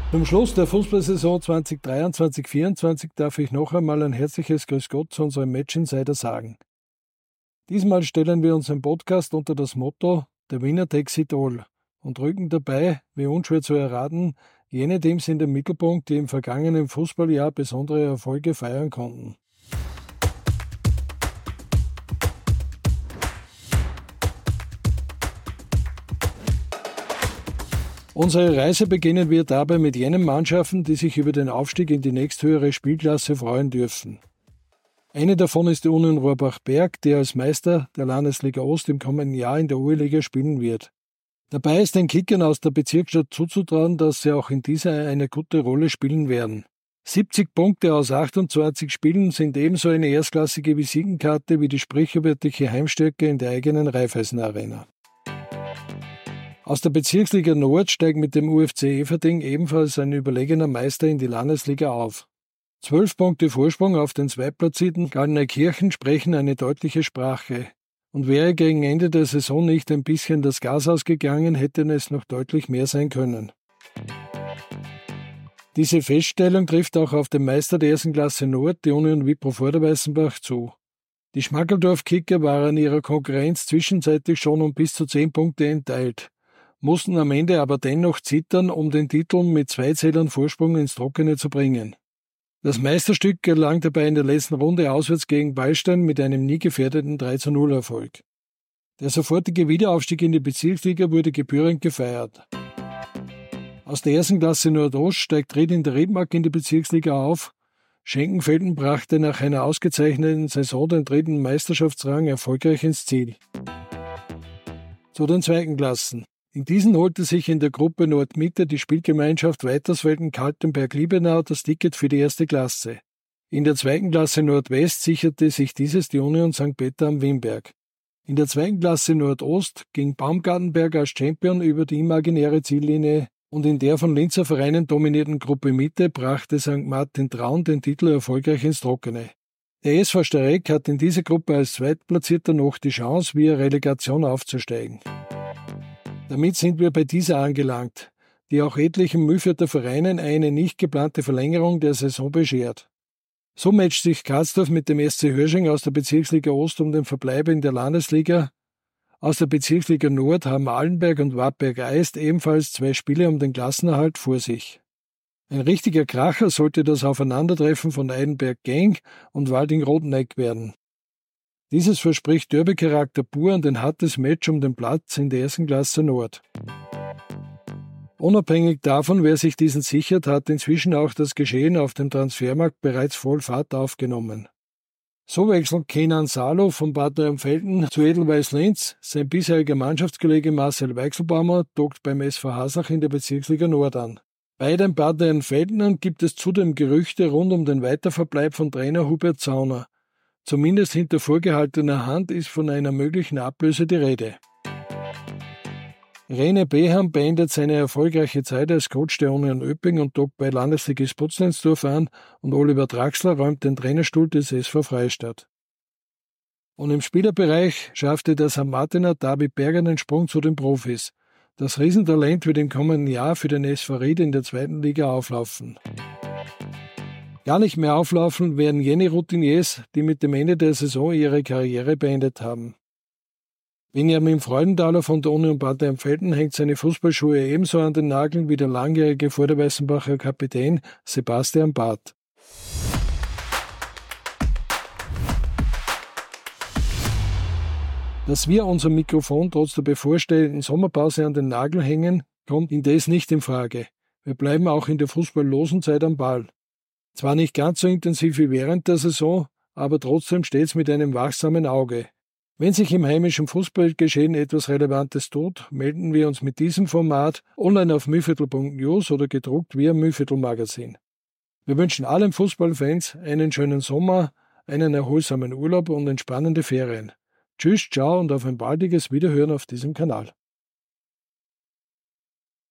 Zum Schluss der Fußballsaison 2023/24 darf ich noch einmal ein herzliches Grüß Gott zu unserem Match-Insider sagen. Diesmal stellen wir unseren Podcast unter das Motto Der Winner takes it all und rücken dabei, wie unschwer zu erraten, jene Teams in den Mittelpunkt, die im vergangenen Fußballjahr besondere Erfolge feiern konnten. Unsere Reise beginnen wir dabei mit jenen Mannschaften, die sich über den Aufstieg in die nächsthöhere Spielklasse freuen dürfen. Eine davon ist die Union Rohrbach-Berg, die als Meister der Landesliga Ost im kommenden Jahr in der Oberliga spielen wird. Dabei ist den Kickern aus der Bezirksstadt zuzutrauen, dass sie auch in dieser eine gute Rolle spielen werden. 70 Punkte aus 28 Spielen sind ebenso eine erstklassige Visitenkarte wie die sprichwörtliche Heimstärke in der eigenen Raiffeisen-Arena. Aus der Bezirksliga Nord steigt mit dem UFC Eferding ebenfalls ein überlegener Meister in die Landesliga auf. 12 Punkte Vorsprung auf den Zweitplatzierten Gallneukirchen sprechen eine deutliche Sprache. Und wäre gegen Ende der Saison nicht ein bisschen das Gas ausgegangen, hätte es noch deutlich mehr sein können. Diese Feststellung trifft auch auf den Meister der ersten Klasse Nord, die Union Wipro Vorderweißenbach, zu. Die Schmackeldorf-Kicker waren ihrer Konkurrenz zwischenzeitlich schon um bis zu 10 Punkte entteilt, mussten am Ende aber dennoch zittern, um den Titel mit 2 Zählern Vorsprung ins Trockene zu bringen. Das Meisterstück gelang dabei in der letzten Runde auswärts gegen Ballstein mit einem nie gefährdeten 3:0 Erfolg. Der sofortige Wiederaufstieg in die Bezirksliga wurde gebührend gefeiert. Aus der ersten Klasse Nordost steigt Ried in der Riedmark in die Bezirksliga auf. Schenkenfelden brachte nach einer ausgezeichneten Saison den 3. Meisterschaftsrang erfolgreich ins Ziel. Zu den zweiten Klassen. In diesen holte sich in der Gruppe Nordmitte die Spielgemeinschaft Weitersfelden-Kaltenberg-Liebenau das Ticket für die erste Klasse. In der zweiten Klasse Nordwest sicherte sich dieses die Union St. Peter am Wimberg. In der zweiten Klasse Nordost ging Baumgartenberg als Champion über die imaginäre Ziellinie und in der von Linzer Vereinen dominierten Gruppe Mitte brachte St. Martin Traun den Titel erfolgreich ins Trockene. Der SV Starek hat in dieser Gruppe als Zweitplatzierter noch die Chance, via Relegation aufzusteigen. Damit sind wir bei dieser angelangt, die auch etlichen Mühlvierter Vereinen eine nicht geplante Verlängerung der Saison beschert. So matcht sich Karlsdorf mit dem SC Hörsching aus der Bezirksliga Ost um den Verbleib in der Landesliga. Aus der Bezirksliga Nord haben Allenberg und Wartberg-Eist ebenfalls 2 Spiele um den Klassenerhalt vor sich. Ein richtiger Kracher sollte das Aufeinandertreffen von Eidenberg-Genk und Walding-Rodeneck werden. Dieses verspricht Derby-Charakter pur und ein hartes Match um den Platz in der ersten Klasse Nord. Unabhängig davon, wer sich diesen sichert, hat inzwischen auch das Geschehen auf dem Transfermarkt bereits voll Fahrt aufgenommen. So wechselt Kenan Salo von Bad Neuenfelden zu Edelweiss Linz. Sein bisheriger Mannschaftskollege Marcel Weichselbaumer dockt beim SV Hasach in der Bezirksliga Nord an. Bei den Bad Neuenfeldnern gibt es zudem Gerüchte rund um den Weiterverbleib von Trainer Hubert Zauner. Zumindest hinter vorgehaltener Hand ist von einer möglichen Ablöse die Rede. Rene Beham beendet seine erfolgreiche Zeit als Coach der Union Öpping und dockt bei Landesligist Butzleinsdorf an und Oliver Draxler räumt den Trainerstuhl des SV Freistadt. Und im Spielerbereich schaffte der St. Martiner David Berger den Sprung zu den Profis. Das Riesentalent wird im kommenden Jahr für den SV Ried in der 2. Liga auflaufen. Gar nicht mehr auflaufen werden jene Routiniers, die mit dem Ende der Saison ihre Karriere beendet haben. Benjamin Freudenthaler von der Union Bad Neuenfelden hängt seine Fußballschuhe ebenso an den Nageln wie der langjährige Vorderweißenbacher Kapitän Sebastian Barth. Dass wir unser Mikrofon trotz der bevorstehenden Sommerpause an den Nagel hängen, kommt indes nicht in Frage. Wir bleiben auch in der fußballlosen Zeit am Ball. Zwar nicht ganz so intensiv wie während der Saison, aber trotzdem stets mit einem wachsamen Auge. Wenn sich im heimischen Fußballgeschehen etwas Relevantes tut, melden wir uns mit diesem Format online auf mühlviertel.news oder gedruckt via Mühlviertel-Magazin. Wir wünschen allen Fußballfans einen schönen Sommer, einen erholsamen Urlaub und entspannende Ferien. Tschüss, ciao und auf ein baldiges Wiederhören auf diesem Kanal.